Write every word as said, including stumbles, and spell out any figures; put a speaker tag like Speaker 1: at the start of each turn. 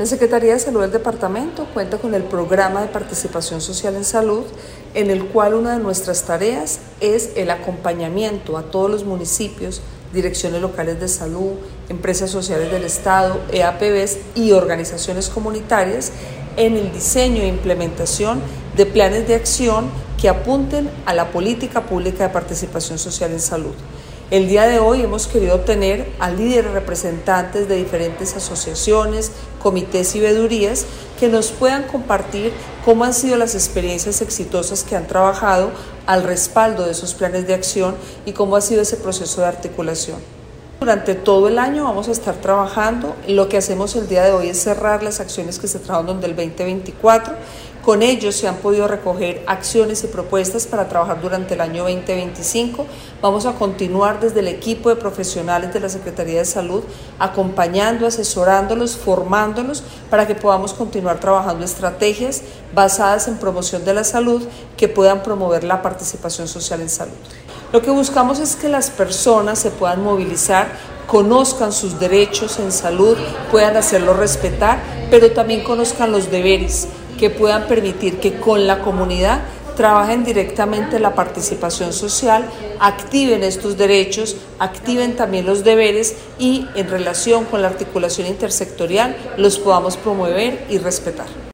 Speaker 1: La Secretaría de Salud del Departamento cuenta con el Programa de Participación Social en Salud, en el cual una de nuestras tareas es el acompañamiento a todos los municipios, direcciones locales de salud, empresas sociales del Estado, E A P Bs y organizaciones comunitarias en el diseño e implementación de planes de acción que apunten a la política pública de participación social en salud. El día de hoy hemos querido tener a líderes representantes de diferentes asociaciones, comités y veedurías que nos puedan compartir cómo han sido las experiencias exitosas que han trabajado al respaldo de esos planes de acción y cómo ha sido ese proceso de articulación. Durante todo el año vamos a estar trabajando. Lo que hacemos el día de hoy es cerrar las acciones que se trabajaron del veinte veinticuatro. Con ellos se han podido recoger acciones y propuestas para trabajar durante el año veinte veinticinco. Vamos a continuar desde el equipo de profesionales de la Secretaría de Salud, acompañando, asesorándolos, formándolos para que podamos continuar trabajando estrategias basadas en promoción de la salud que puedan promover la participación social en salud. Lo que buscamos es que las personas se puedan movilizar, conozcan sus derechos en salud, puedan hacerlos respetar, pero también conozcan los deberes que puedan permitir que con la comunidad trabajen directamente la participación social, activen estos derechos, activen también los deberes y en relación con la articulación intersectorial los podamos promover y respetar.